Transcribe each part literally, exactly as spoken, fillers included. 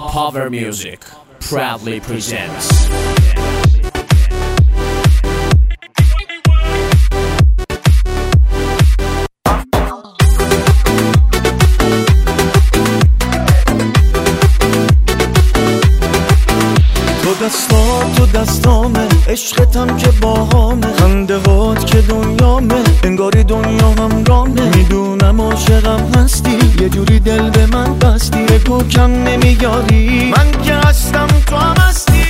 Power Music proudly presents. تو دستام تو دستامه، عشقتم که باهامه، خنده هات که دنیامه، انگاری دنیا هم رامه. میدونم عاشقم هستی، یه جوری دل به من بستی، بگو کم نمیاری، من که هستم تو هم هستی.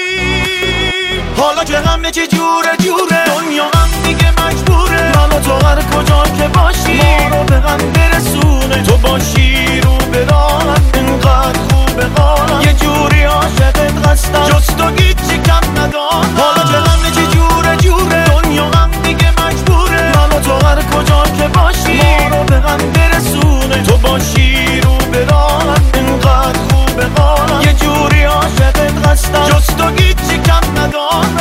حالا که همه چی جوره جوره، دنیا هم دیگه مجبوره من و تو هر کجا که باشی ما رو به هم برسونه. تو باشی رو به راهم، اینقدر خوبه حالم، یه جوری عاشقت هستم جز تو هیچی کم ندارم. حالا که همه چی جوره جوره، دنیا هم دیگه مجبوره من و تو هر کجا که باشی ما رو به هم برسونه. تو باشی رو به راهم، اینقدر خوبه حالم، یه جوری عاشقت هستم جز تو هیچی کم ندارم.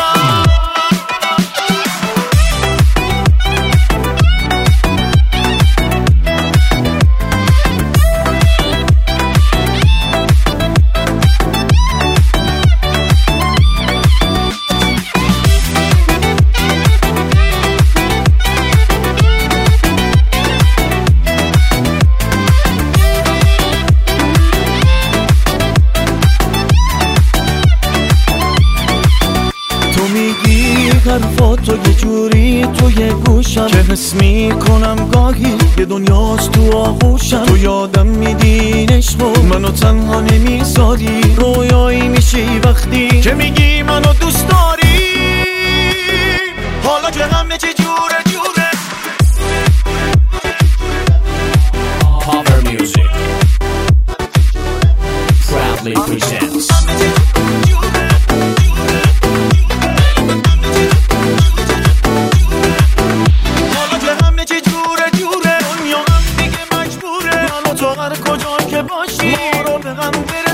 حرفاتو یه جوری توی گوشم که حس میکنم گاهی یه دنیاست تو آغوشم. تو یادم میدی عشقو منو تنها نمیذاری، رویایی میشی وقتی که میگی منو دوست داری. حالا که همه چی جوره جوره. Power Music proudly presents. تو هر کجا که باشی ما رو به هم